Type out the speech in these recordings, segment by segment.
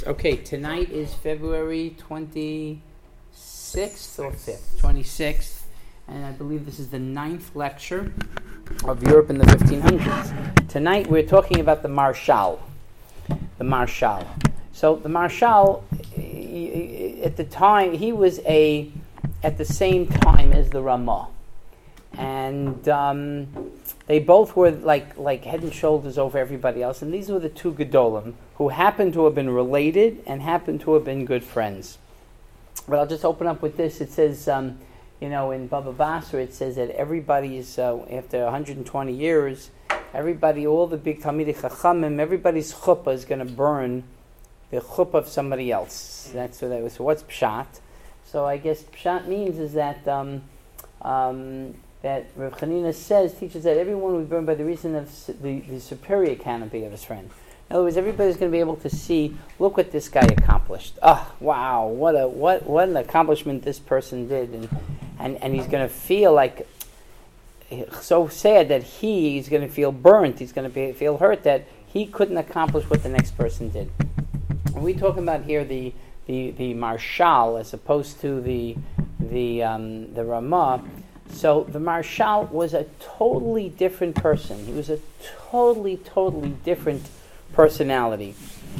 Okay, tonight is February 26th or 5th? 26th, and I believe this is the 9th lecture of Europe in the 1500s. Tonight we're talking about the Marshal. The Marshal. So the Marshal, at the time, he was at the same time as the Ramah. And they both were like head and shoulders over everybody else. And these were the two Gedolim who happened to have been related and happened to have been good friends. But I'll just open up with this. It says, in Baba Basra, it says that everybody's, after 120 years, everybody, all the big Talmidei Chachamim, everybody's chuppah is going to burn the chuppah of somebody else. That's what that was. So what's Pshat? So I guess Pshat means is that that Rav Chanina teaches that everyone will be burned by the reason of the superior canopy of his friend. In other words, everybody's going to be able to see, look what this guy accomplished. Oh, wow, what an accomplishment this person did. And he's going to feel like so sad that he's going to feel burnt. He's going to feel hurt that he couldn't accomplish what the next person did. And we're talking about here the Marshal as opposed to the Ramah. So the Marshal was a totally different person. He was a totally different personality.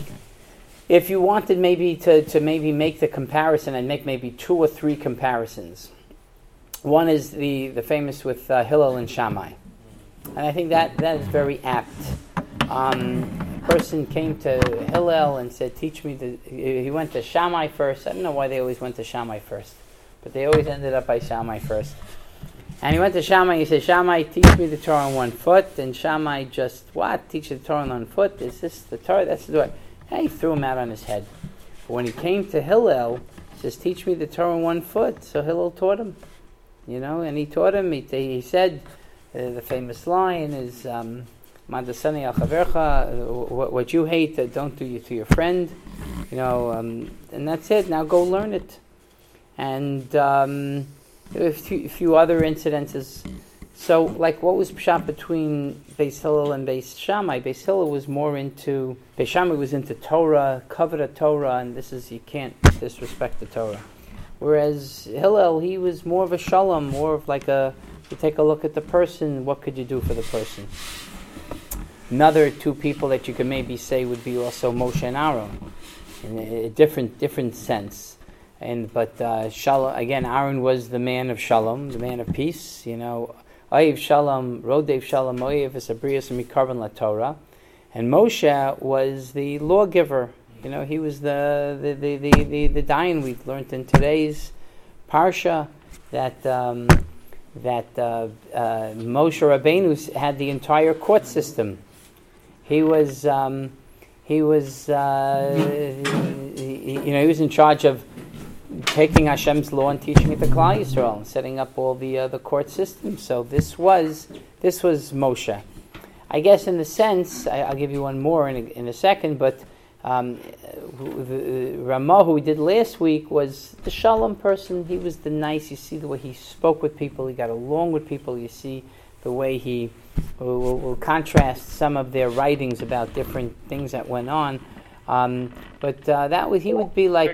If you wanted maybe to maybe make the comparison, I'd make maybe 2 or 3 comparisons. One is the famous with Hillel and Shammai. And I think that is very apt. A person came to Hillel and said, teach me he went to Shammai first. I don't know why they always went to Shammai first, but they always ended up by Shammai first. And he went to Shammai, he said, Shammai, teach me the Torah on 1 foot. And Shammai just, what? Teach you the Torah on 1 foot? Is this the Torah? That's the Torah. And he threw him out on his head. But when he came to Hillel, he says, teach me the Torah on 1 foot. So Hillel taught him. And he taught him, he said, the famous line is, Madasani al chavercha, what you hate, don't do to your friend. And that's it. Now go learn it. And a few other incidences. So, like, what was Pshat between Beis Hillel and Beis Shammai? Beis Hillel was more into, Beis Shammai was into Torah, covered Torah, and you can't disrespect the Torah. Whereas Hillel, he was more of a shalom, more of like you take a look at the person, what could you do for the person? Another 2 people that you could maybe say would be also Moshe and Aaron, in a different sense. But Shalom, again, Aaron was the man of Shalom, the man of peace. Oyev Shalom, Rodev Shalom, Oyev Esabrius Mikarban La Torah, and Moshe was the lawgiver. He was the dayan. We've learned in today's parsha that Moshe Rabbeinu had the entire court system. He was he was in charge of taking Hashem's law and teaching it to Klal Yisrael and setting up all the court systems. So this was Moshe. I guess in the sense, I'll give you one more in a second, but the Ramah who we did last week was the Shalom person. He was the nice. You see the way he spoke with people. He got along with people. You see the way he will contrast some of their writings about different things that went on. But he would be like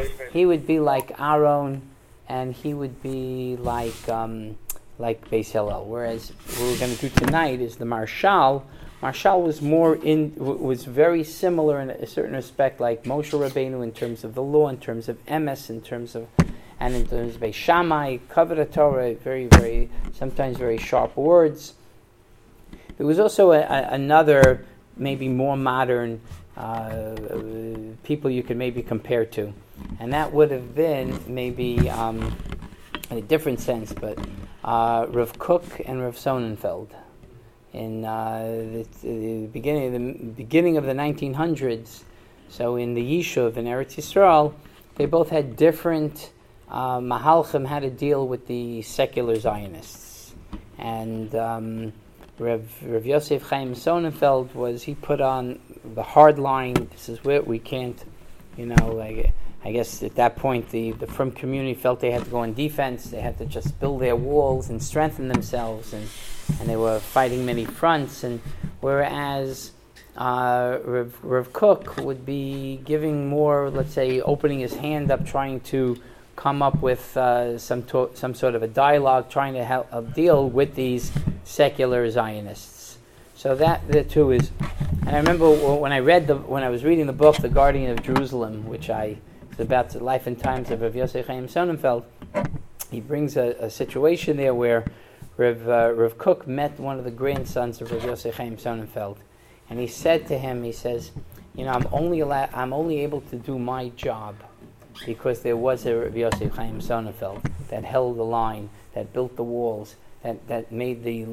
Aaron, and he would be like Beis Hillel. Whereas what we're going to do tonight is the Marshal. Marshal was very similar in a certain respect, like Moshe Rabbeinu in terms of the law, in terms of emes, in terms of Beis Shammai, covered Torah, very, very, sometimes very sharp words. There was also another, maybe more modern people you could maybe compare to, and that would have been maybe in a different sense, but Rav Kook and Rav Sonnenfeld in the beginning of the 1900s. So in the Yishuv in Eretz Yisrael, they both had different mahalchim how to deal with the secular Zionists, and Rav Yosef Chaim Sonnenfeld he put on the hard line. This is where we can't, I guess at that point the Frum community felt they had to go on defense. They had to just build their walls and strengthen themselves, and they were fighting many fronts. And whereas Rav Kook would be giving more, let's say, opening his hand up, trying to come up with some sort of a dialogue, trying to help deal with these secular Zionists. So that the two is. And I remember when I was reading the book, The Guardian of Jerusalem, which is about the life and times of Rav Yosef Chaim Sonnenfeld. He brings a situation there where Rav Kook met one of the grandsons of Rav Yosef Chaim Sonnenfeld, and he said to him, he says, I'm only able to do my job because there was a Rav Yosef Chaim Sonnenfeld that held the line, that built the walls, that made the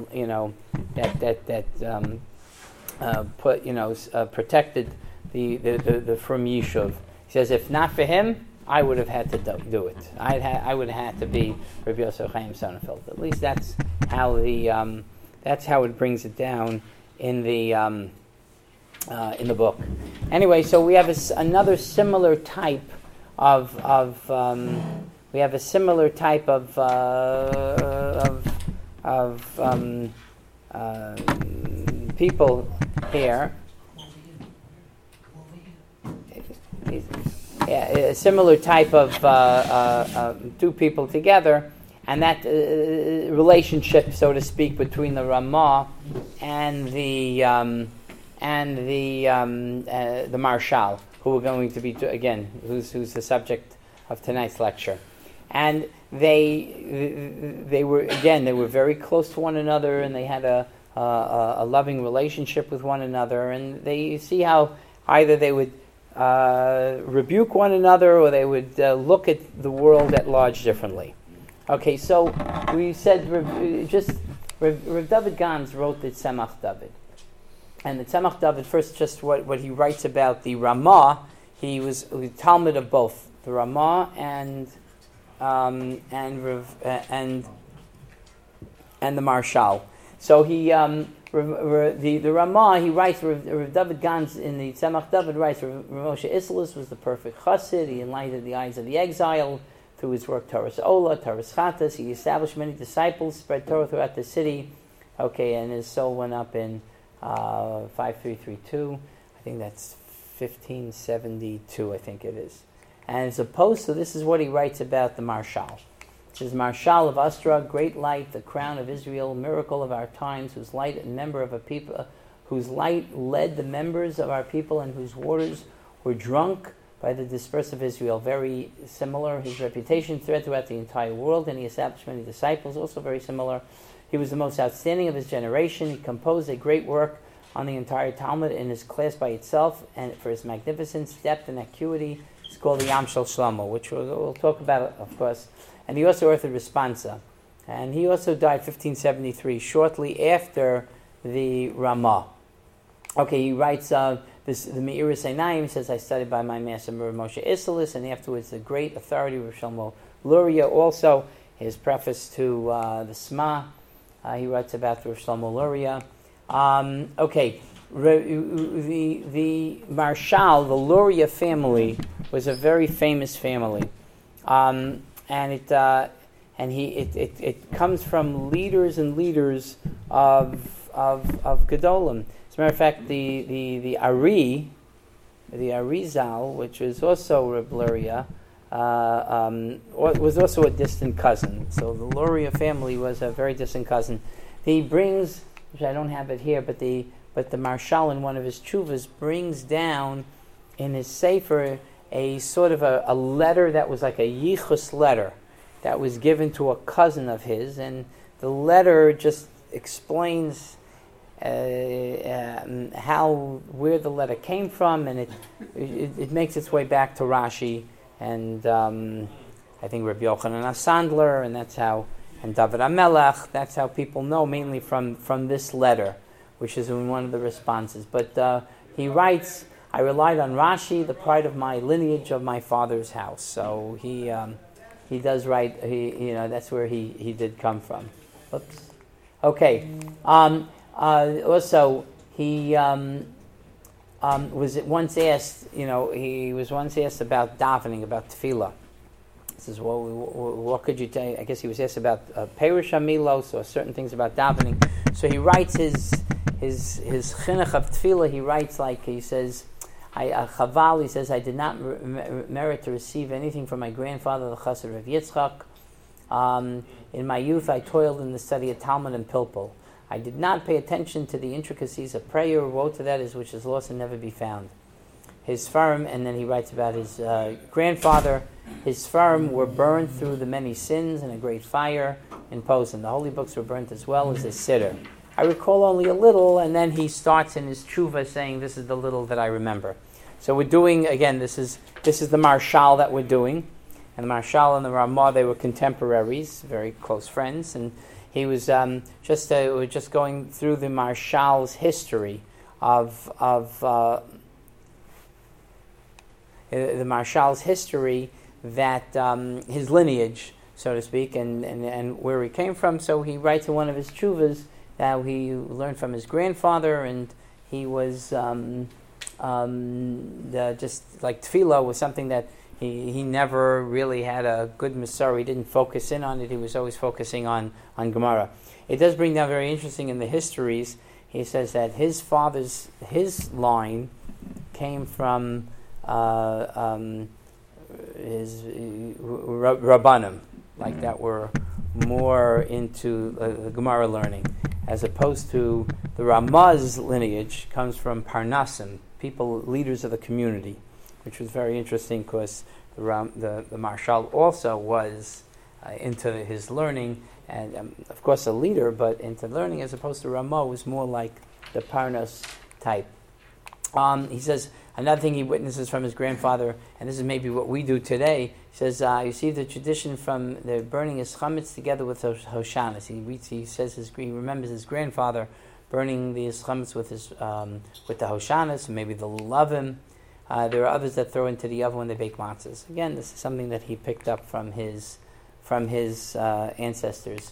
protected the Frum Yishuv. He says, if not for him, I would have had to do it. I would have had to be Rav Yosef Chaim Sonnenfeld. At least that's how it brings it down in the book. Anyway, so we have another similar type of people here. A similar type of two people together, and that relationship, so to speak, between the Ramah and the Marshal, who are going to be who's the subject of tonight's lecture, and they were very close to one another, and they had a loving relationship with one another, and they see how either they would rebuke one another, or they would look at the world at large differently. Okay, so we said Rav David Gans wrote the Tzemach David, and the Tzemach David first just what he writes about the Ramah. He was the Talmud of both the Ramah and the Marshal. So he. The Ramah, he writes, Rav David Gans in the Tzemach David writes, Rav Moshe Isserles was the perfect chassid. He enlightened the eyes of the exile through his work Torah's Ola, Torah's Chatas. He established many disciples, spread Torah throughout the city. Okay, and his soul went up in 5332. I think that's 1572, I think it is. And as opposed to, this is what he writes about the Marshal. It says, Marshal of Astra, great light, the crown of Israel, miracle of our times, whose light a member of a people, whose light led the members of our people, and whose waters were drunk by the dispersed of Israel. Very similar. His reputation spread throughout the entire world, and he established many disciples. Also very similar. He was the most outstanding of his generation. He composed a great work on the entire Talmud in his class by itself, and for his magnificence, depth, and acuity. It's called the Yam Shel Shlomo, which we'll talk about, of course. And he also authored Responsa. And he also died 1573, shortly after the Ramah. Okay, he writes the Me'iras Einayim. He says, I studied by my master Rav Moshe Isserles, and afterwards the great authority Rav Shlomo Luria. Also, his preface to the Sma, he writes about Rav Shlomo Luria. Okay, the Marshal, the Luria family, was a very famous family. And it comes from leaders and leaders of Gedolim. As a matter of fact, the Arizal, which is also Reb Luria, was also a distant cousin. So the Luria family was a very distant cousin. He brings, which I don't have it here, but the Marshal in one of his chuvas brings down in his sefer a sort of a letter that was like a yichus letter that was given to a cousin of his, and the letter just explains where the letter came from, and it makes its way back to Rashi and I think Rabbi Yochanan Sandler, and David HaMelech. That's how people know, mainly from this letter, which is in one of the responses. But he writes, I relied on Rashi, the pride of my lineage of my father's house. So he does write. That's where he did come from. Oops. Okay. Also, he was once asked. He was once asked about davening, about tefillah, This is what could you tell? I guess he was asked about Perush Hamilos or certain things about davening. So he writes his chinuch of tefillah. He writes like he says, Chaval. He says, I did not merit to receive anything from my grandfather, the Chassid of Yitzchak. In my youth, I toiled in the study of Talmud and Pilpul. I did not pay attention to the intricacies of prayer. Woe to that is which is lost and never be found. His Sfarim, and then he writes about his grandfather. His Sfarim were burned through the many sins in a great fire in Posen. The holy books were burnt as well as his Siddur. I recall only a little, and then he starts in his tshuva saying, this is the little that I remember. So we're doing, again, this is the Marshal that we're doing. And the Marshal and the Ramah, they were contemporaries, very close friends, and he was just going through the Marshal's history of the Marshal's history, that his lineage, so to speak, and where he came from. So he writes in one of his tshuvas that he learned from his grandfather, and he was just like tefillah was something that he never really had a good Masorah. He didn't focus in on it. He was always focusing on Gemara. It does bring down very interesting in the histories. He says that his line came from his Rabbanim, like that were more into Gemara learning, as opposed to the Ramah's lineage comes from Parnasim, people, leaders of the community, which was very interesting because the Marshal also was into his learning and of course a leader, but into learning, as opposed to Ramah was more like the Parnas type. He says another thing he witnesses from his grandfather, and this is maybe what we do today. He says you see the tradition from the burning his chametz together with Hoshanas. He remembers his grandfather burning the chametz with the Hoshanas, maybe the lulavim. There are others that throw into the oven when they bake matzahs. Again, this is something that he picked up from his ancestors.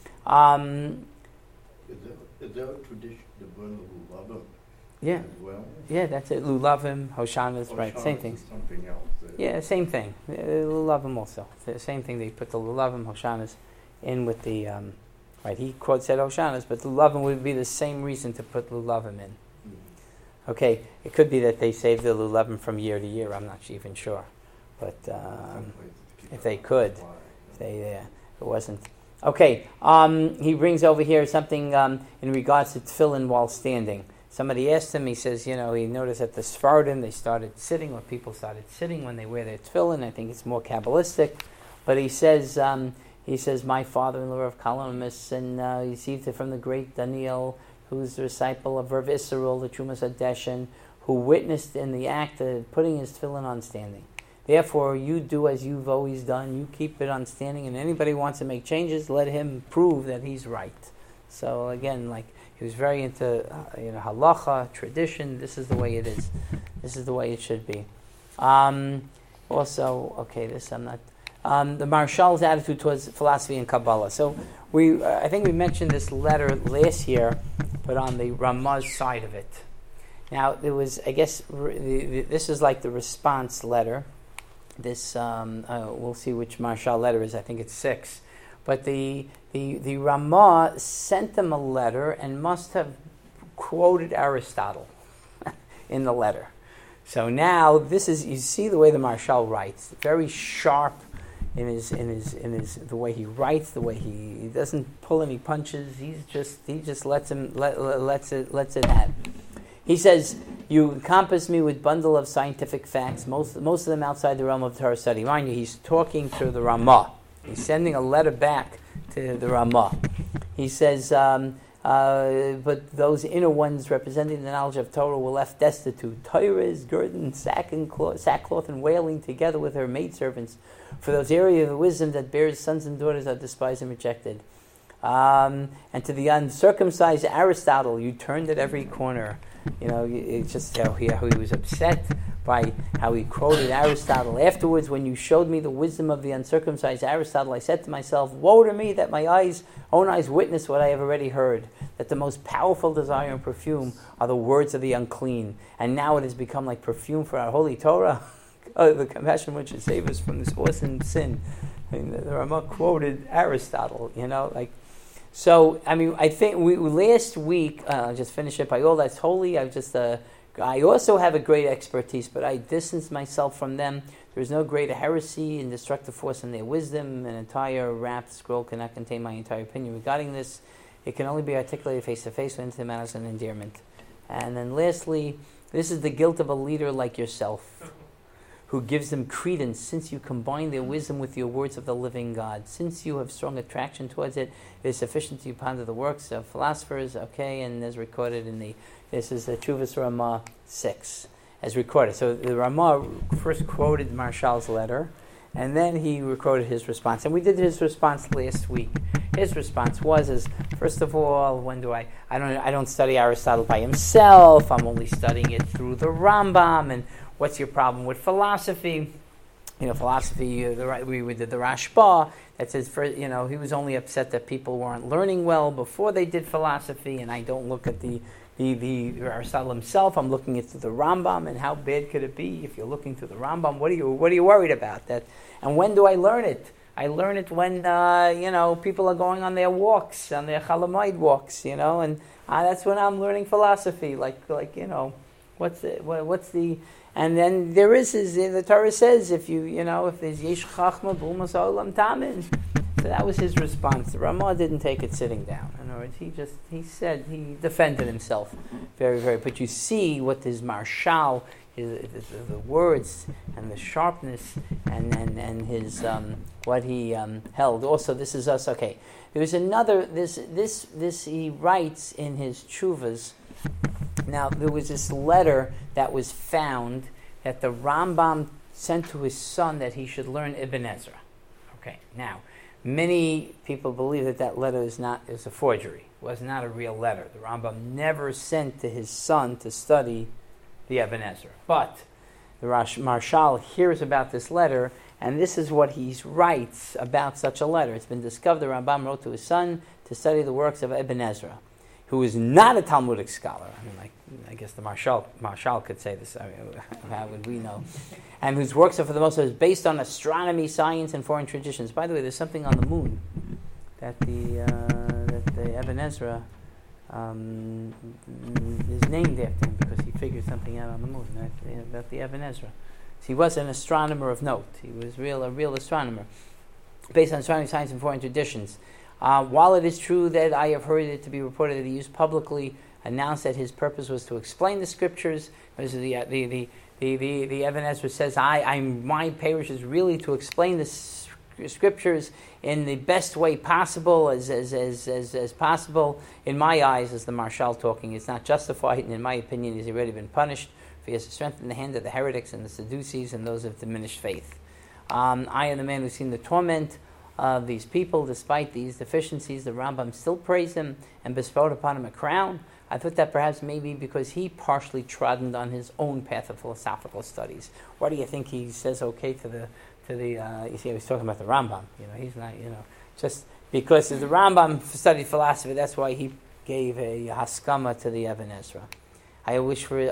Is there a tradition to burn the lulavim? Yeah. As well? Yeah, that's it. Lulavim, Hoshanas, right? Same thing. Something else. Yeah, same thing. Lulavim also. The same thing. They put the Lulavim, Hoshanas in with the right. He said Hoshanas, but Lulavim would be the same reason to put Lulavim in. Okay, it could be that they saved the lulavim from year to year. I'm not even sure, but if they could, it wasn't. Okay, he brings over here something in regards to tefillin while standing. Somebody asked him. He says, he noticed that the Sephardim, they started sitting, or people started sitting when they wear their tefillin. I think it's more Kabbalistic, but he says, my father-in-law of Kalonimus, and he received it from the great Daniel, who's the disciple of Rav Isserul, the Trumas Hadeshin, who witnessed in the act of putting his tefillin on standing. Therefore, you do as you've always done. You keep it on standing, and anybody who wants to make changes, let him prove that he's right. So again, like he was very into halacha, tradition. This is the way it is. This is the way it should be. The Marshal's attitude towards philosophy and Kabbalah. So I think we mentioned this letter last year, but on the Ramah's side of it. Now, there was, I guess, this is like the response letter. This, we'll see which Marshal letter is. I think it's 6. But the Ramah sent them a letter and must have quoted Aristotle in the letter. So now this is, you see the way the Marshal writes, very sharp in his the way he writes, the way he doesn't pull any punches. He just lets it happen. He says, you encompass me with bundle of scientific facts, most of them outside the realm of Torah study. Mind you, he's talking to the Ramah. He's sending a letter back to the Ramah. He says, but those inner ones representing the knowledge of Torah were left destitute. Torah is girding sackcloth and wailing together with her maidservants. For those areas of wisdom that bears sons and daughters are despised and rejected. And to the uncircumcised Aristotle, you turned at every corner. It's just how he was upset by how he quoted Aristotle. Afterwards, when you showed me the wisdom of the uncircumcised Aristotle, I said to myself, woe to me that my own eyes witness what I have already heard, that the most powerful desire and perfume are the words of the unclean. And now it has become like perfume for our holy Torah. the compassion which should save us from this awesome sin. I mean, the Ramah quoted Aristotle, So, I think last week, just finish it by all that's holy. I also have a great expertise, but I distance myself from them. There is no greater heresy and destructive force in their wisdom. An entire wrapped scroll cannot contain my entire opinion regarding this. It can only be articulated face to face with intimate manners and endearment. And then lastly, this is the guilt of a leader like yourself, who gives them credence, since you combine their wisdom with your words of the living God. Since you have strong attraction towards it, it is sufficient to ponder the works of philosophers, and as recorded this is the Chuvas Ramah 6, as recorded. So the Ramah first quoted Marshal's letter, and then he recorded his response. And we did his response last week. His response was, first of all, I don't study Aristotle by himself, I'm only studying it through the Rambam, and what's your problem with philosophy? Philosophy, we did the Rashba, that says, he was only upset that people weren't learning well before they did philosophy, and I don't look at the Aristotle himself, I'm looking at the Rambam, and how bad could it be if you're looking through the Rambam? What are you worried about? That? And when do I learn it? I learn it when, people are going on their walks, on their Chalamoid walks, and that's when I'm learning philosophy, what's the... And then there is, the Torah says, if there's Yesh Chachma B'umas Olam Tamin. So that was his response. The Ramah didn't take it sitting down. In other words, he defended himself very, very. But you see what his Marshal, the words and the sharpness and his what he held. Also, this is us. Okay, there's another. This he writes in his Chuvas. Now, there was this letter that was found that the Rambam sent to his son that he should learn Ibn Ezra. Okay, now, many people believe that letter is a forgery. It was not a real letter. The Rambam never sent to his son to study the Ibn Ezra. But the Marshal hears about this letter, and this is what he writes about such a letter. It's been discovered the Rambam wrote to his son to study the works of Ibn Ezra, who is not a Talmudic scholar. I guess the Marshal could say this. How would we know? And whose works are for the most part based on astronomy, science, and foreign traditions. By the way, there's something on the moon that the Ibn Ezra is named after him because he figured something out on the moon about the Ibn Ezra. So he was an astronomer of note. He was a real astronomer based on astronomy, science, and foreign traditions. While it is true that I have heard it to be reported that he used publicly announced that his purpose was to explain the scriptures, the Ibn Ezra says, my parish is really to explain the scriptures in the best way possible, as possible. In my eyes, as the Marshal talking, it's not justified, and in my opinion, he's already been punished. For he has to strengthen the hand of the heretics and the Sadducees and those of diminished faith. I am the man who's seen the torment of these people. Despite these deficiencies, the Rambam still praised him and bestowed upon him a crown. I thought that perhaps maybe because he partially trodden on his own path of philosophical studies. Why do you think he says okay to the you see, I was talking about the Rambam. He's not, just because the Rambam studied philosophy, that's why he gave a haskama to the Ibn Ezra. I wish for,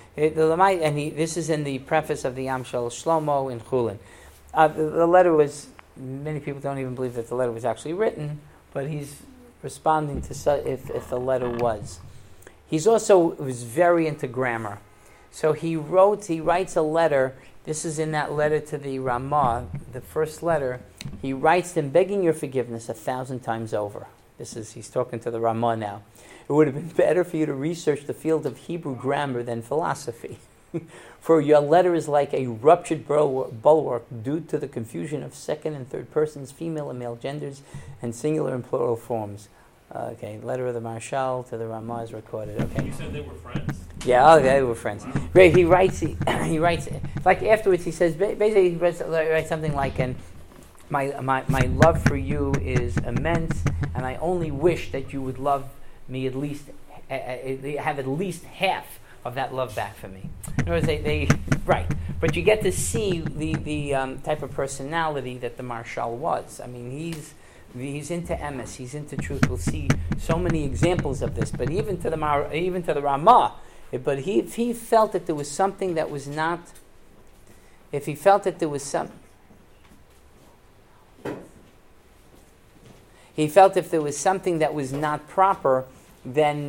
this is in the preface of the Yam Shel Shlomo in Chulin. The letter was, many people don't even believe that the letter was actually written, but he's responding to if the letter was. He's also was very into grammar. So he writes a letter. This is in that letter to the Ramah, the first letter. He writes them begging your forgiveness 1,000 times over. He's talking to the Ramah now. It would have been better for you to research the field of Hebrew grammar than philosophy. For your letter is like a ruptured bulwark due to the confusion of second and third persons, female and male genders, and singular and plural forms. Letter of the Marshal to the Ramah is recorded. Okay. You said they were friends. Yeah, they were friends. He writes, like afterwards he says, basically he writes something like, my love for you is immense, and I only wish that you would love me at least, have at least half of that love back for me. In other words, right. But you get to see the type of personality that the Marshal was. I mean, he's into emes, he's into truth. We'll see so many examples of this. But even to the Ramah, but he felt that there was something that was not. if he felt that there was some, he felt if there was something that was not proper, then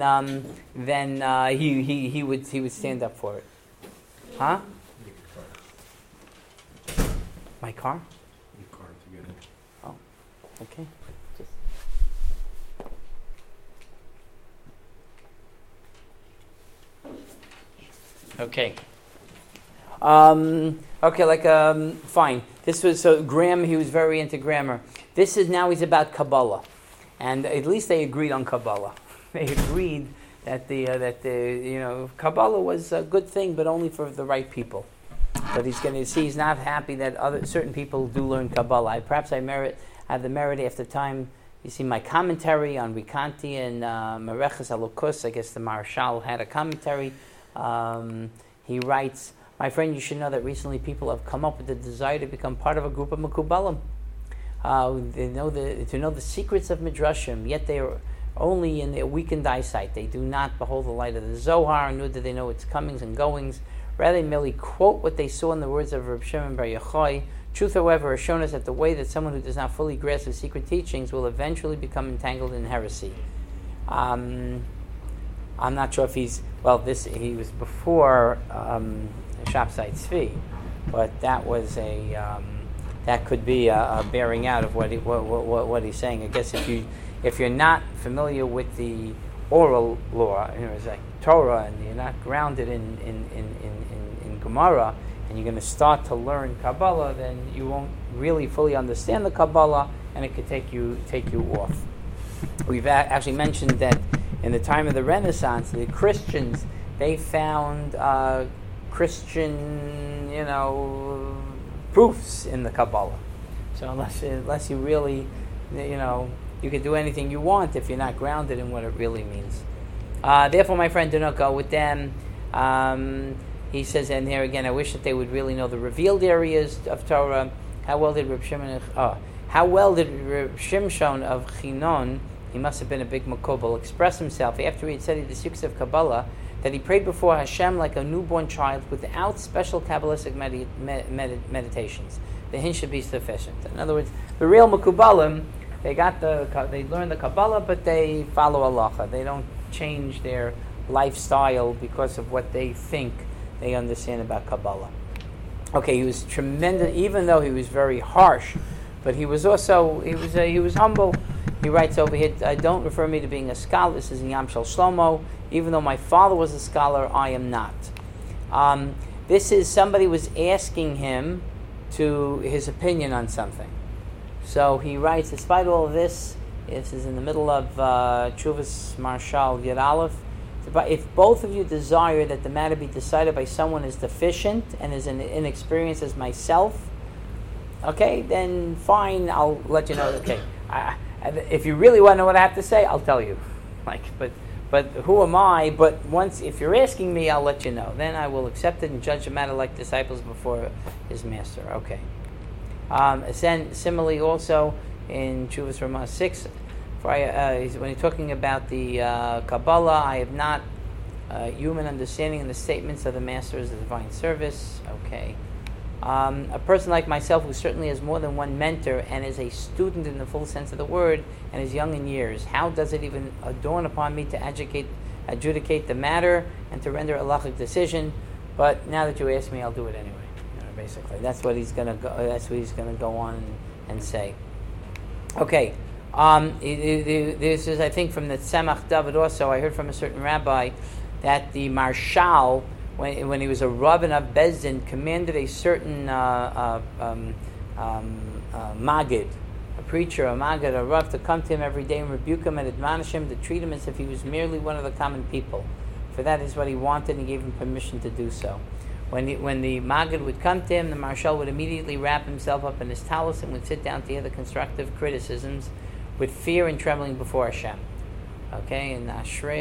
he would stand up for it. Huh? My car? Your car to get in. Oh, okay. Okay. Fine. This was, so Graham, he was very into grammar. This is, now he's about Kabbalah. And at least they agreed on Kabbalah. They agreed that Kabbalah was a good thing, but only for the right people. But he's going to see, he's not happy that certain people do learn Kabbalah. I have the merit after time. You see my commentary on Rikanti and Mereches Alukus. I guess the Marshal had a commentary. He writes, my friend, you should know that recently people have come up with the desire to become part of a group of Mekubalim. They know to know the secrets of Midrashim, yet they are only in their weakened eyesight. They do not behold the light of the Zohar, nor do they know its comings and goings. Rather, they merely quote what they saw in the words of Reb Shimon Bar Yochai. Truth, however, has shown us that the way that someone who does not fully grasp the secret teachings will eventually become entangled in heresy. I'm not sure if he was before Shapsai Tzvi, but that was that could be a bearing out of what he's saying. I guess if you're not familiar with the oral law, it's like Torah, and you're not grounded in Gemara, and you're going to start to learn Kabbalah, then you won't really fully understand the Kabbalah, and it could take you off. We've actually mentioned that in the time of the Renaissance, the Christians, they found Christian, proofs in the Kabbalah. So unless you really, you can do anything you want if you're not grounded in what it really means. Therefore, my friend, do not go with them. He says, and here again, I wish that they would really know the revealed areas of Torah. How well did Reb Shimshon of Chinon, he must have been a big Makubal, express himself after he had studied the secrets of Kabbalah, that he prayed before Hashem like a newborn child without special Kabbalistic meditations. The hint should be sufficient. In other words, the real Makubalim, they learn the Kabbalah, but they follow halacha. They don't change their lifestyle because of what they think they understand about Kabbalah. Okay, he was tremendous, even though he was very harsh, but he was also, he was humble. He writes over here, don't refer me to being a scholar. This is in Yam Shel Shlomo. Even though my father was a scholar, I am not. This is, somebody was asking him to his opinion on something. So he writes, despite all of this is in the middle of Chuvas Marshal Yud Aleph, but if both of you desire that the matter be decided by someone as deficient and as inexperienced as myself, okay, then fine, I'll let you know. Okay, if you really want to know what I have to say, I'll tell you. But who am I? But if you're asking me, I'll let you know. Then I will accept it and judge the matter like disciples before his master. Okay. Similarly, also in Chuvas Ramah 6, when he's talking about the Kabbalah, I have not human understanding in the statements of the masters of divine service. Okay. A person like myself who certainly has more than one mentor and is a student in the full sense of the word and is young in years, how does it even dawn upon me to adjudicate the matter and to render a halachic decision? But now that you ask me, I'll do it anyway. Basically, that's what he's going to go. That's what he's going to go on and say. Okay, this is, I think, from the Tzemach David. Also, I heard from a certain rabbi that the Marshal, when he was a rabbin of Bezdin, commanded a certain Magid, a preacher, a Magid, a Rav, to come to him every day and rebuke him and admonish him, to treat him as if he was merely one of the common people. For that is what he wanted, and he gave him permission to do so. When the Magid would come to him, the Marshal would immediately wrap himself up in his talus and would sit down to hear the constructive criticisms with fear and trembling before Hashem. Okay, and Ashrei,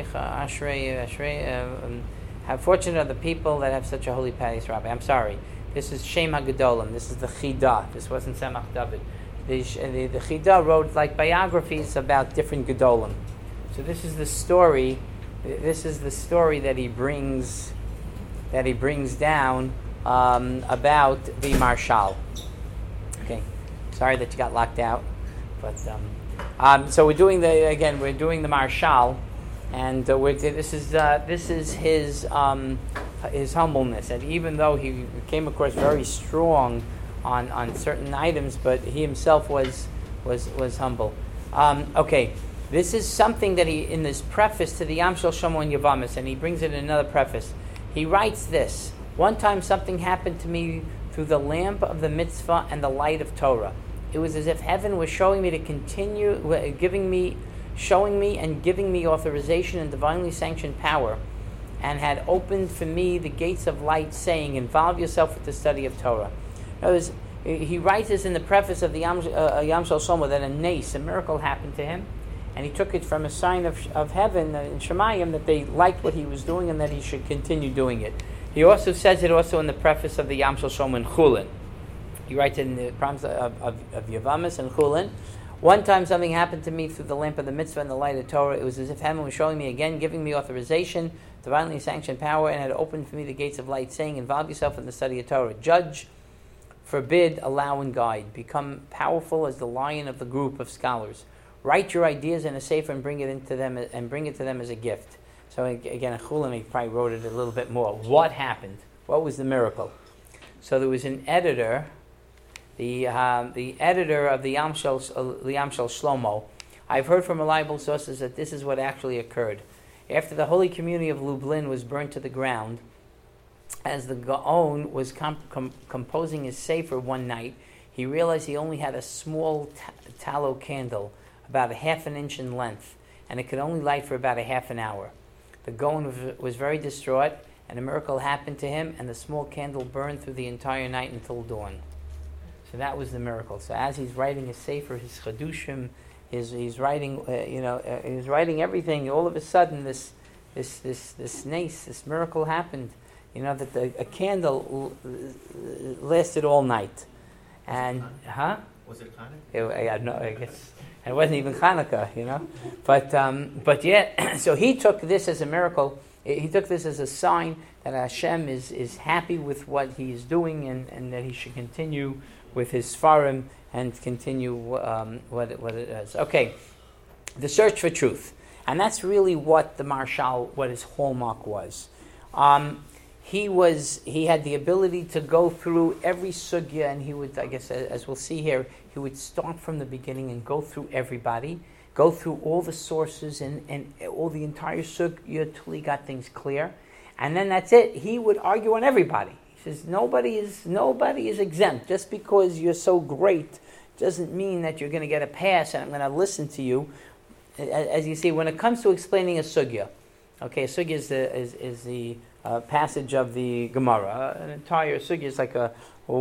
how fortunate are the people that have such a holy Pais Rabbi. I'm sorry, this is Shem HaGedolim. This is the Chidah. This wasn't Tzemach David. The Chidah wrote like biographies about different Gedolim. So this is the story. This is the story that he brings down about the Marshal. Okay, sorry that you got locked out, but so we're doing the Marshal, and this is his humbleness, and even though he came across very strong on certain items, but he himself was humble. Okay, this is something that he in this preface to the Yam Shel Shlomo and Yavamis, and he brings it in another preface. He writes this: one time something happened to me through the lamp of the mitzvah and the light of Torah. It was as if heaven was showing me to continue, showing me and giving me authorization and divinely sanctioned power, and had opened for me the gates of light, saying, "Involve yourself with the study of Torah." In other words, he writes this in the preface of the Yam Shel Shlomo that a miracle happened to him, and he took it from a sign of heaven in Shemayim that they liked what he was doing and that he should continue doing it. He also says it also in the preface of the Yam Shel Shlomo in Chulin. He writes it in the proms of Yavamis and Chulin. One time something happened to me through the lamp of the mitzvah and the light of Torah. It was as if heaven was showing me again, giving me authorization, divinely sanctioned power, and had opened for me the gates of light, saying, "Involve yourself in the study of Torah. Judge, forbid, allow, and guide. Become powerful as the lion of the group of scholars. Write your ideas in a sefer and bring it to them as a gift." So again, Chulin, he probably wrote it a little bit more. What happened? What was the miracle? So there was an editor, the editor of the Yam Shel Shlomo. I've heard from reliable sources that this is what actually occurred. After the Holy Community of Lublin was burnt to the ground, as the Gaon was composing his sefer one night, he realized he only had a small tallow candle, about a half an inch in length, and it could only light for about a half an hour. The Gaon was very distraught, and a miracle happened to him, and the small candle burned through the entire night until dawn. So that was the miracle. So as he's writing his sefer, his chedushim, he's writing, he's writing everything. All of a sudden, this miracle happened. That a candle lasted all night, and Was it Hanukkah? I guess it wasn't even Hanukkah, But yeah, so he took this as a miracle. He took this as a sign that Hashem is happy with what he is doing, and that he should continue with his Sfarim and continue what it is. Okay, the search for truth, and that's really what the Marshal, what his hallmark was. He had the ability to go through every sugya, and he would, I guess, as we'll see here, he would start from the beginning and go through everybody, go through all the sources and all the entire sugya until he got things clear, and then that's it. He would argue on everybody. He says nobody is exempt. Just because you're so great doesn't mean that you're going to get a pass, and I'm going to listen to you. As you see, when it comes to explaining a sugya, okay, a sugya is the passage of the Gemara. An entire sugya is like a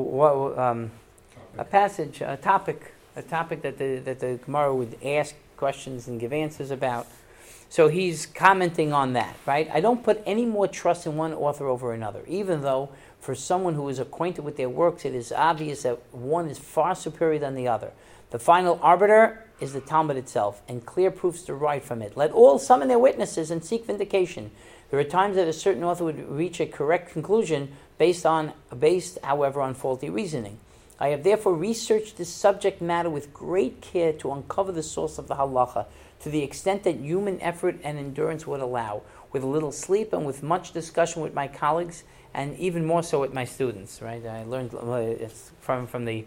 passage, a topic that the Gemara would ask questions and give answers about. So he's commenting on that, right? I don't put any more trust in one author over another, even though for someone who is acquainted with their works, it is obvious that one is far superior than the other. The final arbiter is the Talmud itself, and clear proofs derive from it. Let all summon their witnesses and seek vindication. There are times that a certain author would reach a correct conclusion based, however, on faulty reasoning. I have therefore researched this subject matter with great care to uncover the source of the halacha, to the extent that human effort and endurance would allow, with a little sleep and with much discussion with my colleagues, and even more so with my students. Right? I learned from Pirkei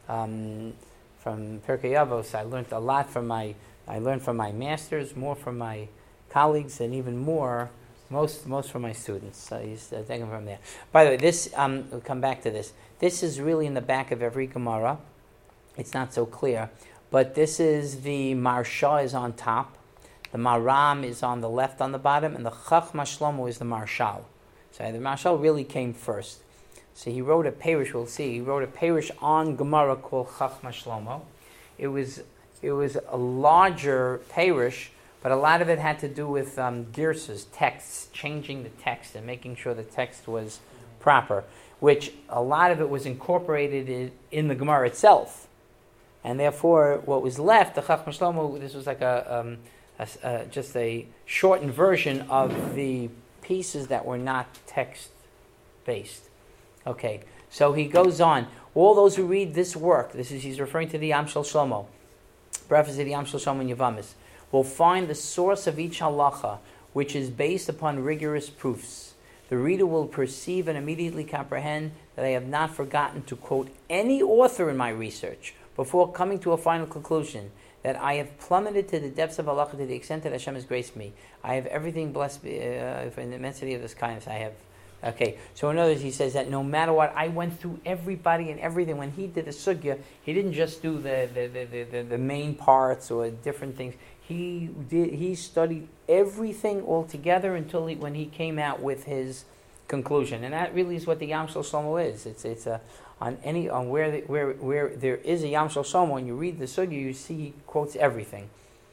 Avos. I learned a lot from my masters, more from my colleagues, and even more. Most from my students. So he's taken from there. By the way, this we'll come back to this. This is really in the back of every Gemara. It's not so clear, but this is the Marsha is on top, the Maram is on the left on the bottom, and the Chachma Shlomo is the Marshal. So the Marshal really came first. So he wrote a Perush. We'll see. He wrote a Perush on Gemara called Chachma Shlomo. It was a larger Perush. But a lot of it had to do with girsas, texts, changing the text and making sure the text was proper, which a lot of it was incorporated in the Gemara itself. And therefore, what was left, the Chachma Shlomo, this was like just a shortened version of the pieces that were not text-based. Okay, so he goes on. All those who read this work, he's referring to the Yam Shel Shlomo, preface of the Yam Shel Shlomo in Yavamis, will find the source of each halacha, which is based upon rigorous proofs. The reader will perceive and immediately comprehend that I have not forgotten to quote any author in my research before coming to a final conclusion, that I have plummeted to the depths of halacha to the extent that Hashem has graced me. I have everything blessed in the immensity of this kindness. I have. Okay, so in other words, he says that no matter what, I went through everybody and everything. When he did the sugya, he didn't just do the main parts or different things. He studied everything altogether until when he came out with his conclusion, and that really is what the Yam Shel Shlomo is. It's where there is a Yam Shel Shlomo. When you read the sugya, you see he quotes everything.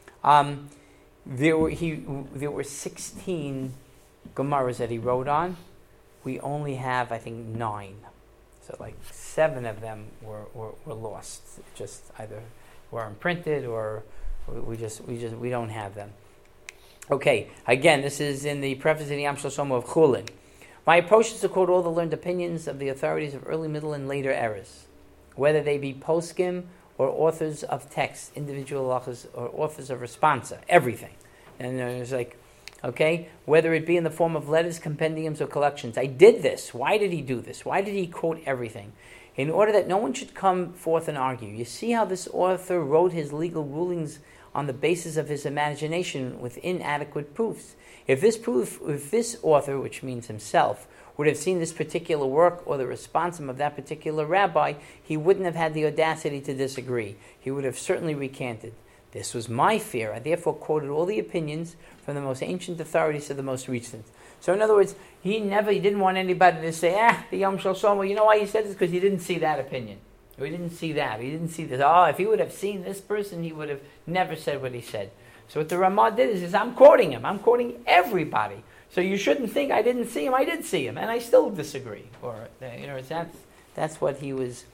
There were 16 Gemaras that he wrote on. We only have, I think, 9. So like 7 of them were lost. Just either weren't printed or we don't have them. Okay, again, this is in the preface of the Yam Shel Shlomo of Chulin. My approach is to quote all the learned opinions of the authorities of early, middle, and later eras, whether they be poskim or authors of text, individual halachas, or authors of responsa, everything. And there's like, okay, whether it be in the form of letters, compendiums, or collections. I did this. Why did he do this? Why did he quote everything? In order that no one should come forth and argue. You see how this author wrote his legal rulings on the basis of his imagination with inadequate proofs. If this author, which means himself, would have seen this particular work or the responsum of that particular rabbi, he wouldn't have had the audacity to disagree. He would have certainly recanted. This was my fear. I therefore quoted all the opinions from the most ancient authorities to the most recent. So in other words, he didn't want anybody to say, the Yam Shel Shlomo, you know why he said this? Because he didn't see that opinion. Or he didn't see that. He didn't see this. If he would have seen this person, he would have never said what he said. So what the Ramah did is I'm quoting him. I'm quoting everybody. So you shouldn't think I didn't see him. I did see him, and I still disagree. Or that's what he was.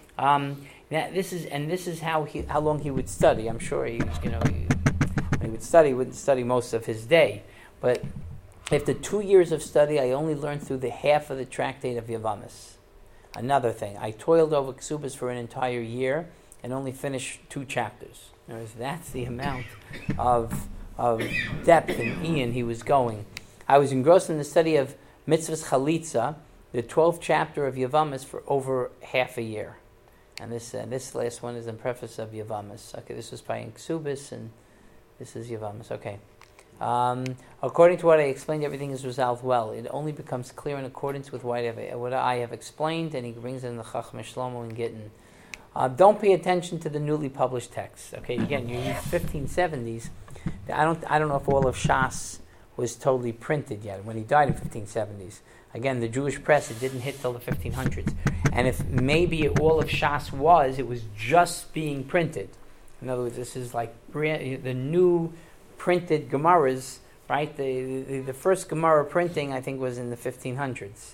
This is how long he would study. I'm sure when he would study, he wouldn't study most of his day. But after 2 years of study, I only learned through the half of the tractate of Yavamis. Another thing, I toiled over Ksubas for an entire year and only finished 2 chapters. That's the amount of depth and Ian he was going. I was engrossed in the study of Mitzvahs Chalitza, the 12th chapter of Yavamis, for over half a year. And this last one is in preface of Yavamis. Okay, this was by Ksubas, and this is Yavamis. Okay. According to what I explained, everything is resolved well. It only becomes clear in accordance with what I have explained, and he brings in the Chacham Shlomo and Gittin. Don't pay attention to the newly published texts. Okay, again, you use 1570s. I don't know if all of Shas was totally printed yet. When he died in 1570s, again, the Jewish press, it didn't hit till the 1500s. And if maybe all of Shas it was just being printed. In other words, this is like the new printed Gemaras, right? The first Gemara printing, I think, was in the 1500s.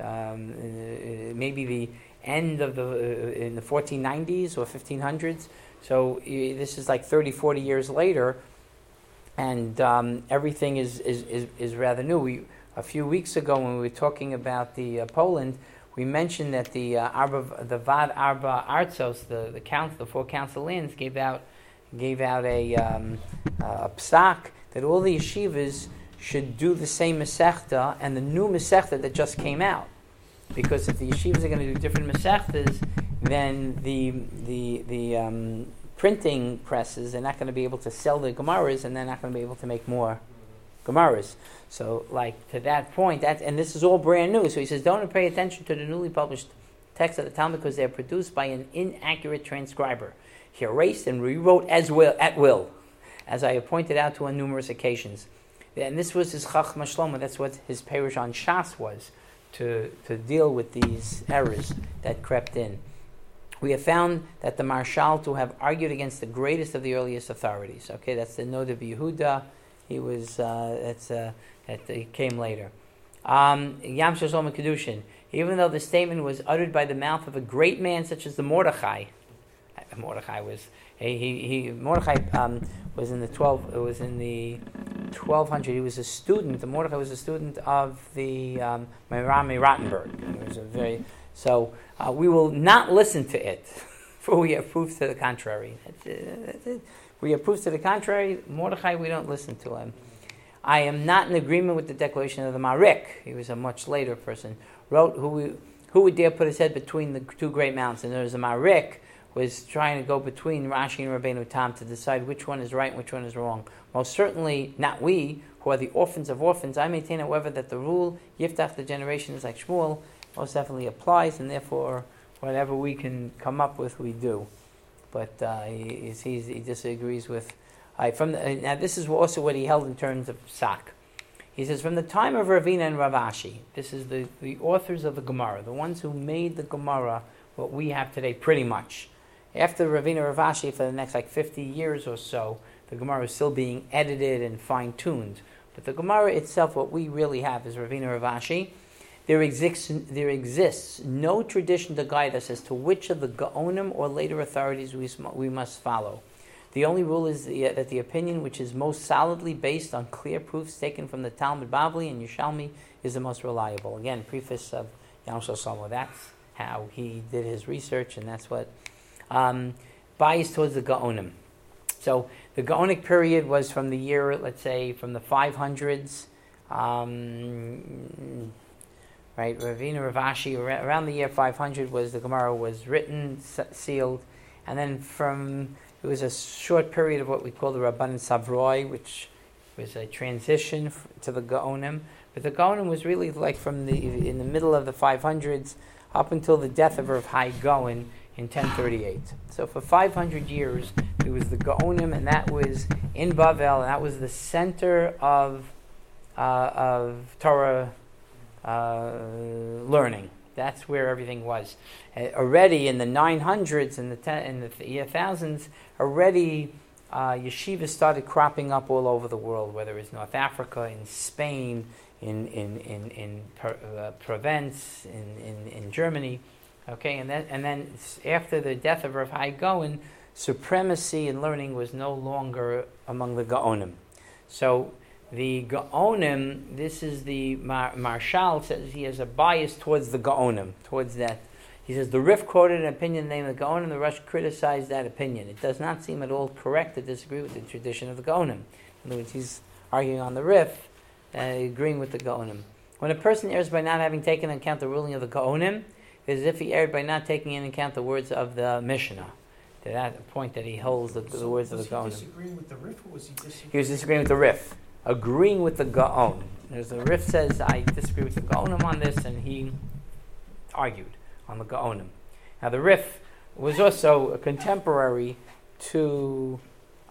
Maybe the end of in the 1490s or 1500s. So this is like 30, 40 years later, and everything is rather new. A few weeks ago, when we were talking about the Poland, we mentioned that the Vad Arba Artzos, the 4 council lands, gave out a psak that all the yeshivas should do the same Masechta and the new Masechta that just came out. Because if the yeshivas are going to do different Masechtas, then the printing presses are not going to be able to sell the Gemaras, and they're not going to be able to make more Gemaras. So, like, to that point, and this is all brand new. So he says, don't pay attention to the newly published texts of the Talmud because they're produced by an inaccurate transcriber. He erased and rewrote at will, as I have pointed out to on numerous occasions. And this was his Chachma Shlomo. That's what his Perush on Shas was, to deal with these errors that crept in. We have found that the Marshal to have argued against the greatest of the earliest authorities. Okay, that's the Noda Yehuda. He was it came later. Yam Shel Shlomo Kedushin. Even though the statement was uttered by the mouth of a great man such as the Mordechai, Mordechai was. Mordechai was in the 1200. He was a student. Mordechai was a student of the Rami Rottenberg. It was a very we will not listen to it, for we have proofs to the contrary. That's it. We have proofs to the contrary. Mordechai, we don't listen to him. I am not in agreement with the declaration of the Marik. He was a much later person. Wrote who would dare put his head between the two great mountains? And there was a Marik was trying to go between Rashi and Rabbeinu Tam to decide which one is right and which one is wrong. Most certainly not we, who are the orphans of orphans. I maintain, however, that the rule Yiftach the generation is like Shmuel most definitely applies, and therefore whatever we can come up with, we do. But he disagrees with. Now this is also what he held in terms of Psak. He says, from the time of Ravina and Rav Ashi, this is the authors of the Gemara, the ones who made the Gemara what we have today, pretty much. After Ravina and Rav Ashi, for the next 50 years or so, the Gemara is still being edited and fine-tuned. But the Gemara itself, what we really have is Ravina and Rav Ashi. There exists no tradition to guide us as to which of the Gaonim or later authorities we must follow. The only rule is that the opinion which is most solidly based on clear proofs taken from the Talmud Bavli and Yerushalmi is the most reliable. Again, preface of Yamshel Shlomo. That's how he did his research, and that's what biased towards the Gaonim. So the Gaonic period was from the year, let's say, from the 500s. Right, Ravina Rav Ashi, around the year 500 the Gemara was written, sealed, and then it was a short period of what we call the Rabbanan Savroi, which was a transition to the Gaonim. But the Gaonim was really in the middle of the 500s up until the death of Rav Hai Gaon in 1038. So for 500 years, it was the Gaonim, and that was in Bavel, and that was the center of Torah learning. That's where everything was. Already in the 900s and the year thousands, already yeshivas started cropping up all over the world, whether it's North Africa, in Spain, in Provence, in Germany. Okay, and then after the death of Rav Hai Gaon, supremacy in learning was no longer among the Gaonim. So the Gaonim, this is the Marshal says he has a bias towards the Gaonim, towards that. He says the Rif quoted an opinion named the Gaonim, the Rush criticized that opinion. It does not seem at all correct to disagree with the tradition of the Gaonim. In other words, he's arguing on the Rif, agreeing with the Gaonim. When a person errs by not having taken into account the ruling of the Gaonim, it is as if he erred by not taking into account the words of the Mishnah. To that point that he holds the words of the Gaonim. Was he disagreeing with the Rif, or was he disagreeing? He was disagreeing with the Rif, agreeing with the Gaon. There's the Rif says, I disagree with the Gaonim on this, and he argued on the Gaonim. Now the Rif was also a contemporary to,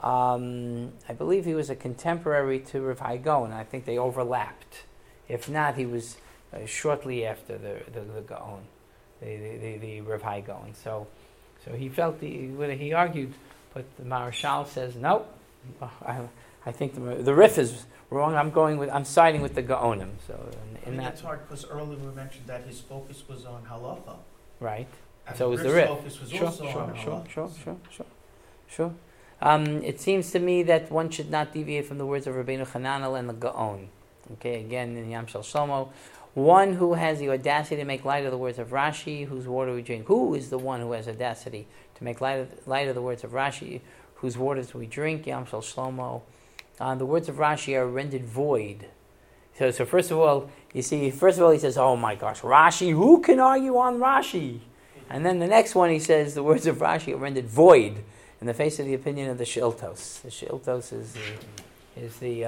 I believe he was a contemporary to Rav Hai Gaon. I think they overlapped. If not, he was shortly after the Gaon, the Rav Hai Gaon. So he felt he argued, but the Marshal says no. I think the Rif is wrong. I'm siding with the Gaonim. So it's hard because earlier we mentioned that his focus was on halacha. Right. And So was the Rif's Rif. focus was also on halacha. Sure. It seems to me that one should not deviate from the words of Rabbeinu Hananel and the Gaon. Okay, again in Yamshel Shlomo. One who has the audacity to make light of the words of Rashi, whose water we drink. Who is the one who has audacity to make light of the words of Rashi, whose waters we drink? Yamshel Shlomo. The words of Rashi are rendered void. So first of all, he says, oh my gosh, Rashi, who can argue on Rashi? And then the next one he says, the words of Rashi are rendered void in the face of the opinion of the Shiltos. The Shiltos is the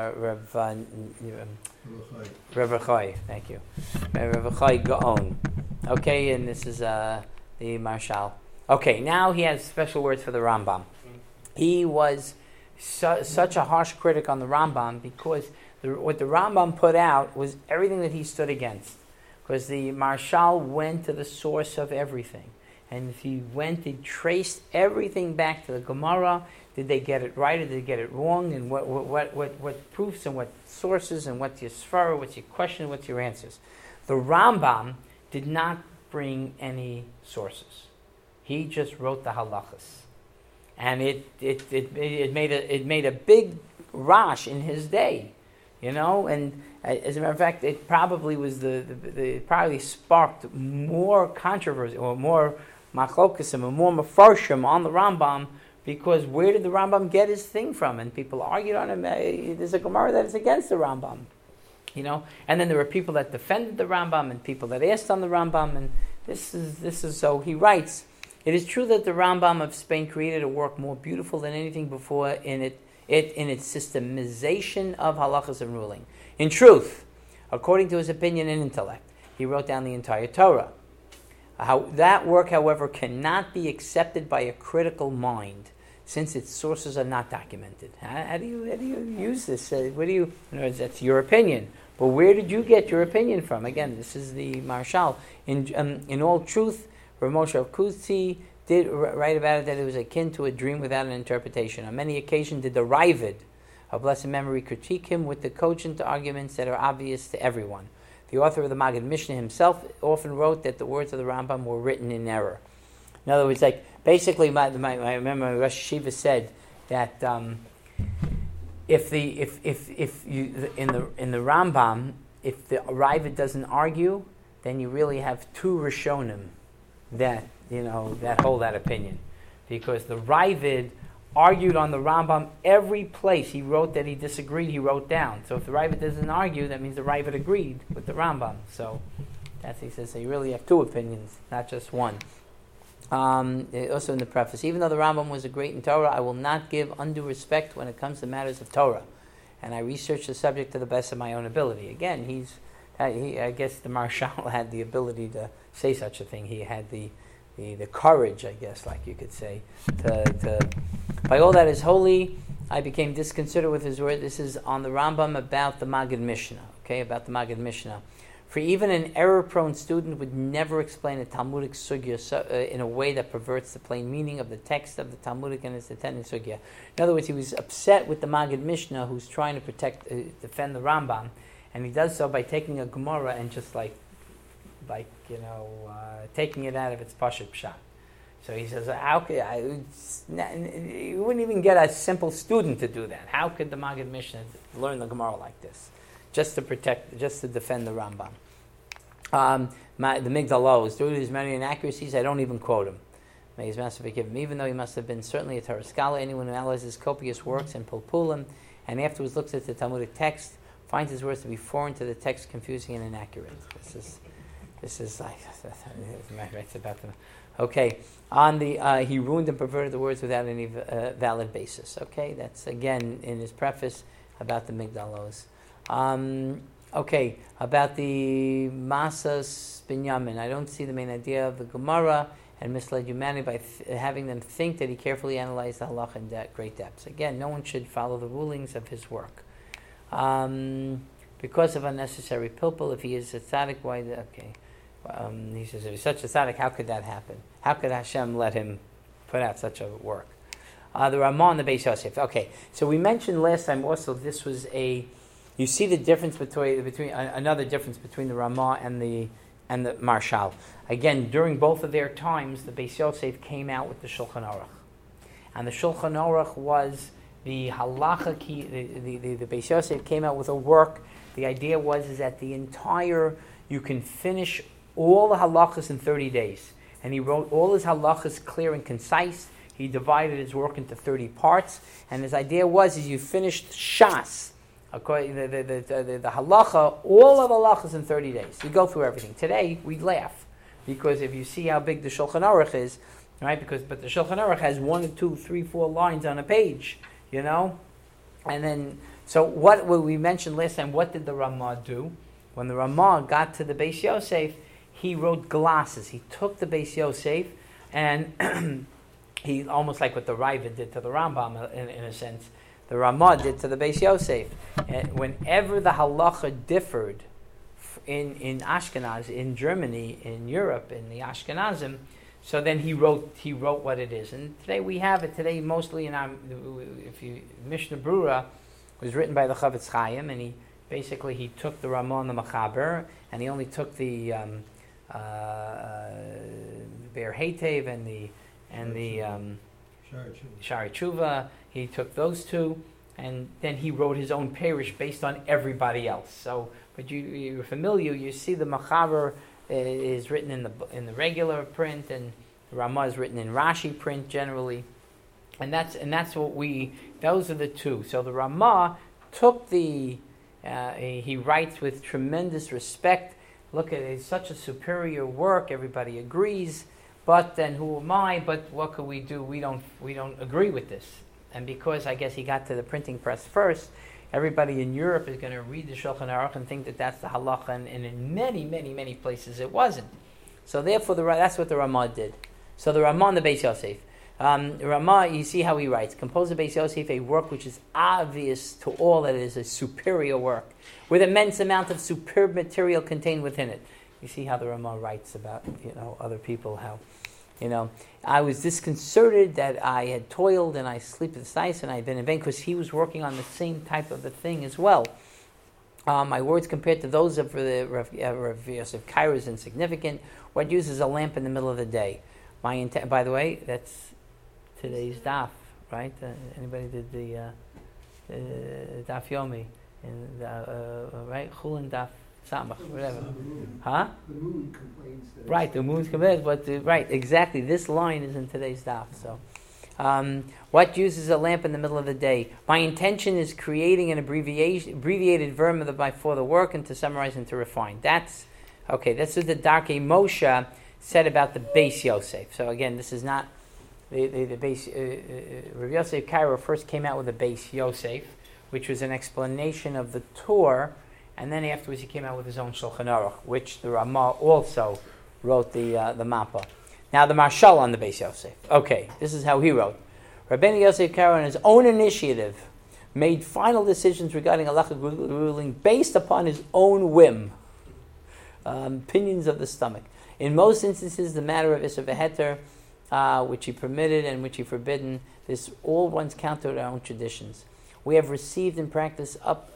Rav Achai, thank you. Rav Achai Gaon. Okay, and this is the Marshal. Okay, now he has special words for the Rambam. He was such a harsh critic on the Rambam because what the Rambam put out was everything that he stood against. Because the Marshal went to the source of everything. And if he traced everything back to the Gemara, did they get it right or did they get it wrong? And what proofs and what sources and what's your svara, what's your question, what's your answers? The Rambam did not bring any sources. He just wrote the halachas, and it made a big rash in his day, And as a matter of fact, it probably was it probably sparked more controversy or more machlokesim or more mafarshim on the Rambam, because where did the Rambam get his thing from? And people argued on him. There's a Gemara that is against the Rambam, And then there were people that defended the Rambam and people that asked on the Rambam. And this is so he writes. It is true that the Rambam of Spain created a work more beautiful than anything before in its systemization of halachas and ruling. In truth, according to his opinion and intellect, he wrote down the entire Torah. That work, however, cannot be accepted by a critical mind, since its sources are not documented. How do you use this? That's your opinion. But where did you get your opinion from? Again, this is the Marshal. In all truth, Rav Moshe Kuzzi did write about it that it was akin to a dream without an interpretation. On many occasions did the Ravid of blessed memory critique him with the cogent arguments that are obvious to everyone. The author of the Maggid Mishnah himself often wrote that the words of the Rambam were written in error. In other words, basically, I remember my Rosh Yeshiva said that if in the Rambam, if the Ravid doesn't argue, then you really have two Rishonim that hold that opinion, because the Ravid argued on the Rambam every place he wrote that he disagreed. He wrote down. So if the Ravid doesn't argue, that means the Ravid agreed with the Rambam. So that's he says. So you really have two opinions, not just one. Also in the preface, even though the Rambam was a great in Torah, I will not give undue respect when it comes to matters of Torah, and I research the subject to the best of my own ability. Again, I guess the Marshal had the ability to say such a thing. He had the courage, I guess, like you could say, to by all that is holy, I became disconcerted with his word. This is on the Rambam about the Maggid Mishnah. Okay, about the Maggid Mishnah. For even an error-prone student would never explain a Talmudic sugya in a way that perverts the plain meaning of the text of the Talmudic and its attendant sugya. In other words, he was upset with the Maggid Mishnah, who's trying to defend the Rambam, and he does so by taking a Gemara and just taking it out of its pashut pshat. So he says, how could you wouldn't even get a simple student to do that? How could the Maggid Mishnah learn the Gemara like this? Just to defend the Rambam. The Migdal Oz, due to his many inaccuracies, I don't even quote him. May his master forgive him. Even though he must have been certainly a Torah scholar, anyone who analyzes copious works and Pulpulim, and afterwards looks at the Talmudic text, finds his words to be foreign to the text, confusing and inaccurate. This is like it's about them. Okay, on the he ruined and perverted the words without any valid basis. Okay, that's again in his preface about the Migdal Oz. Okay, about the Masas Binyamin. I don't see the main idea of the Gemara and misled humanity by having them think that he carefully analyzed the halacha in great depths. Again, no one should follow the rulings of his work. Because of unnecessary pilpul, if he is a tzaddik, why? Okay. He says, if he's such a tzaddik, how could that happen? How could Hashem let him put out such a work? The Ramah and the Beis Yosef. Okay, so we mentioned last time also this was you see the difference between another difference between the Ramah and the Marshal. Again, during both of their times, the Beis Yosef came out with the Shulchan Aruch, and the Shulchan Aruch was the halacha key. The Beis Yosef came out with a work. The idea is that you can finish all the halachas in 30 days. And he wrote all his halachas clear and concise. He divided his work into 30 parts. And his idea is you finished Shas, according the halacha, all of the halachas in 30 days. You go through everything. Today, we laugh, because if you see how big the Shulchan Aruch is, right? But the Shulchan Aruch has 1, 2, 3, 4 lines on a page, And then, so what we mentioned last time, what did the Ramah do? When the Ramah got to the Beis Yosef, he wrote glosses. He took the Beis Yosef and he, almost like what the Ravid did to the Rambam in a sense, the Ramah did to the Beis Yosef. And whenever the halacha differed in Ashkenaz, in Germany, in Europe, in the Ashkenazim, so then he wrote what it is. And today we have it. Today mostly in our, Mishnah Brura was written by the Chavetz Chaim, and he took the Ramah and the Machaber, and he only took the Beis Be'er Heitev and the Shari Tshuva. He took those two, and then he wrote his own parish based on everybody else. So, but you're familiar. You see the Machaber is written in the regular print, and the Ramah is written in Rashi print generally, and that's what those are the two. So the Ramah took he writes with tremendous respect. Look at it, it's such a superior work. Everybody agrees, but then who am I? But what could we do? We don't agree with this. And because I guess he got to the printing press first, everybody in Europe is going to read the Shulchan Aruch and think that that's the halacha, and in many, many, many places it wasn't. So therefore, that's what the Ramah did. So the Ramah and the Beis Yosef. Ramah, you see how he writes, compose the Beis Yosef a work which is obvious to all that it is a superior work, with immense amount of superb material contained within it. You see how the Ramah writes about other people, how I was disconcerted that I had toiled and I sleep at the nice and I had been in vain, because he was working on the same type of a thing as well. My words compared to those of the Rav Yosef Karo is insignificant. What use is a lamp in the middle of the day? By the way, that's today's daf, right? Anybody did the daf yomi, right? Chulin daf samach, whatever. Huh? The moon complains that. Right, the moon's complains, but right, exactly. This line is in today's daf. So, what uses a lamp in the middle of the day? My intention is creating an abbreviated verb for the work, and to summarize and to refine. That's okay. That's what the Darkei Moshe said about the Beis Yosef. So again, this is not the base. Rav Yosef Karo first came out with the Beis Yosef, which was an explanation of the Torah, and then afterwards he came out with his own Shulchan Aruch, which the Ramah also wrote the Mappa. Now the Marshal on the Beis Yosef. Okay, this is how he wrote. Rabbeinu Yosef Karo, on his own initiative, made final decisions regarding halachic ruling based upon his own whim, opinions of the stomach. In most instances, the matter of Issa V'Heter, which he permitted and which he forbidden, this all runs counter to our own traditions. We have received in practice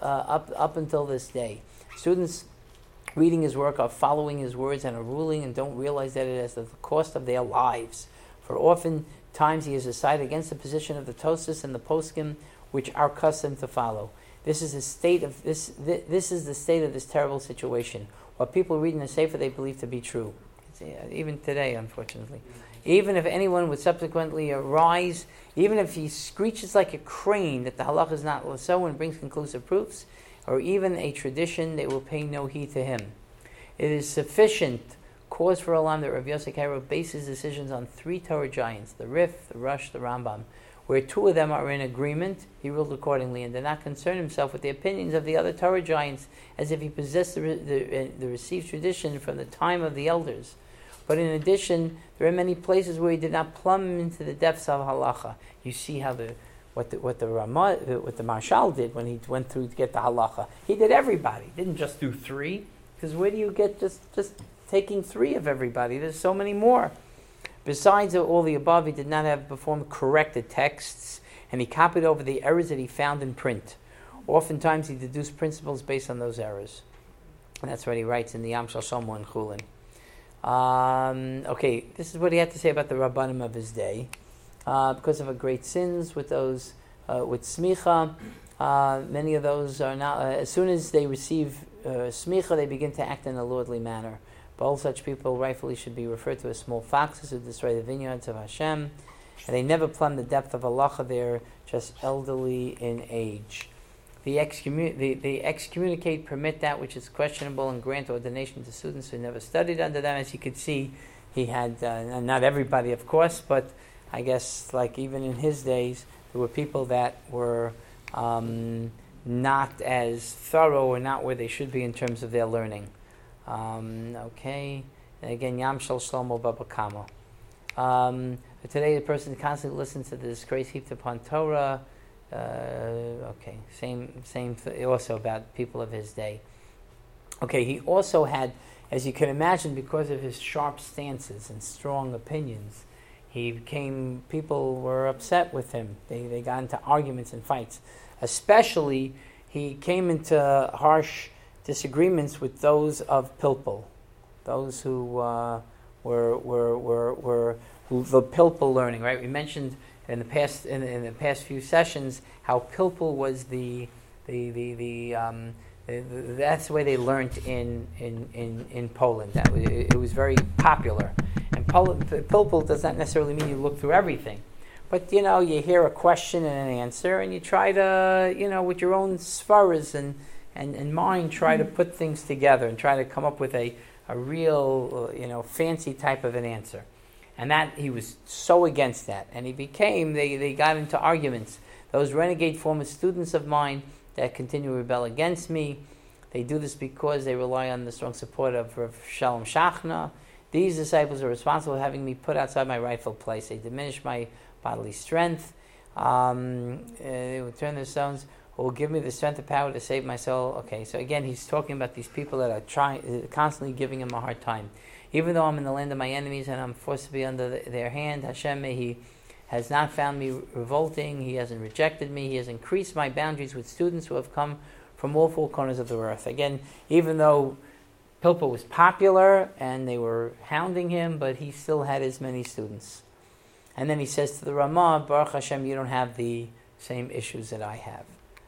up until this day. Students reading his work are following his words and are ruling and don't realize that it is at the cost of their lives. For often times he has decided against the position of the Tosfos and the Poskim, which are accustomed to follow. This is the state of this is the state of this terrible situation. What people read in the Sefer they believe to be true. Even today, unfortunately. Even if anyone would subsequently arise, even if he screeches like a crane that the halach is not so and brings conclusive proofs, or even a tradition, they will pay no heed to him. It is sufficient cause for alarm that Rav Yosef Karo bases decisions on three Torah giants, the Rif, the Rush, the Rambam. Where two of them are in agreement, he ruled accordingly and did not concern himself with the opinions of the other Torah giants as if he possessed the received tradition from the time of the elders. But in addition, there are many places where he did not plumb into the depths of halacha. You see how what the Marshal did when he went through to get the halacha. He did everybody. He didn't just do three, because where do you get just taking three of everybody? There's so many more. Besides all the above, he did not have performed corrected texts, and he copied over the errors that he found in print. Oftentimes, he deduced principles based on those errors. And that's what he writes in the Yam Shel Shlomo and Chulin. Okay, this is what he had to say about the Rabbanim of his day. Because of great sins with those, with smicha, many of those are now, as soon as they receive smicha, they begin to act in a lordly manner. But all such people rightfully should be referred to as small foxes who destroy the vineyards of Hashem. And they never plumb the depth of halacha, they're just elderly in age. They excommunicate, permit that which is questionable, and grant ordination to students who never studied under them. As you could see, he had, not everybody of course, but I guess like even in his days, there were people that were not as thorough or not where they should be in terms of their learning. Okay, and again, Yam Shel Shlomo Baba Kama. Today, the person constantly listens to the disgrace heaped upon Torah. Okay, same also about people of his day. Okay, he also had, as you can imagine, because of his sharp stances and strong opinions, people were upset with him. They got into arguments and fights. Especially, he came into harsh disagreements with those of Pilpul, those who were the Pilpul learning, right? We mentioned in the past few sessions how Pilpul was that's the way they learned in Poland. It was very popular. And Pilpul does not necessarily mean you look through everything. But, you hear a question and an answer, and you try to, with your own svaras and mind, try to put things together and try to come up with a real, fancy type of an answer. And that, he was so against that. And they got into arguments. Those renegade former students of mine that continue to rebel against me, they do this because they rely on the strong support of Rav Shalom Shachna. These disciples are responsible for having me put outside my rightful place. They diminish my bodily strength. They will turn their stones, who will give me the strength and power to save my soul. Okay, so again, he's talking about these people that are constantly giving him a hard time. Even though I'm in the land of my enemies and I'm forced to be under their hand, Hashem, He has not found me revolting. He hasn't rejected me. He has increased my boundaries with students who have come from all four corners of the earth. Again, even though Pilpul was popular and they were hounding him, but he still had as many students. And then he says to the Ramah, Baruch Hashem, you don't have the same issues that I have.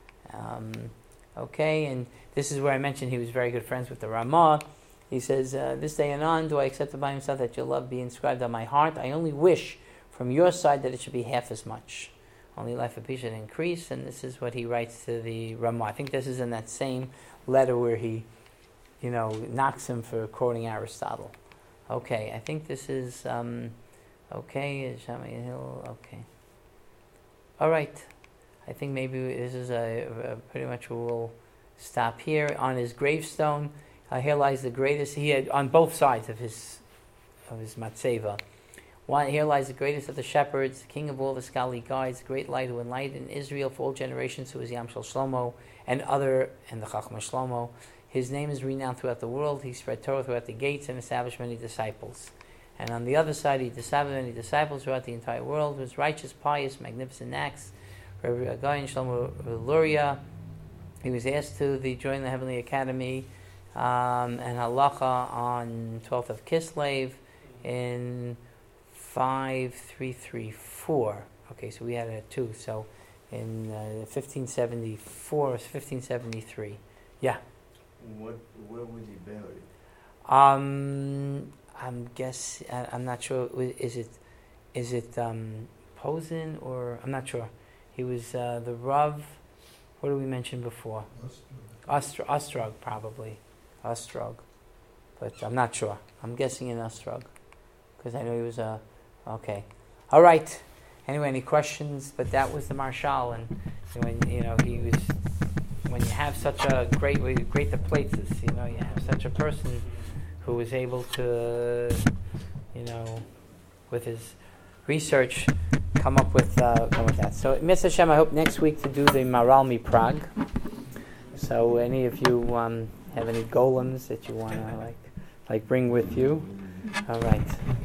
Okay, and this is where I mentioned he was very good friends with the Ramah. He says, this day and on, do I accept by himself that your love be inscribed on my heart? I only wish from your side that it should be half as much. Only life of peace should increase, and this is what he writes to the Ramah. I think this is in that same letter where he, knocks him for quoting Aristotle. Okay, I think this is, okay. All right. I think maybe this is pretty much we'll stop here. On his gravestone, here lies the greatest. He had on both sides of his matzeva. Here lies the greatest of the shepherds, the king of all the scholarly guides, the great light who enlightened Israel for all generations, who is Yamshel Shlomo and the Chachma Shlomo. His name is renowned throughout the world. He spread Torah throughout the gates and established many disciples. And on the other side, he established many disciples throughout the entire world. His righteous, pious, magnificent acts. Rabbi Agayin Shlomo Luria, he was asked to join the Heavenly Academy and Halacha on 12th of Kislev in 5334. Okay, so we had a 2. So in 1574 or 1573. Yeah. Where was he buried? I'm not sure. Is it Posen or I'm not sure. He was the Rav. What did we mention before? Ostrog, probably. Ostrog, but I'm not sure. I'm guessing in Ostrog because I know he was a. Okay, all right. Anyway, any questions? But that was the Marshal, and when he was. When you have such a great the places, you have such a person who was able to, with his research, come up with that. So, Mr. Hashem, I hope next week to do the Maralmi Prague. So, any of you have any golems that you want to like bring with you? All right.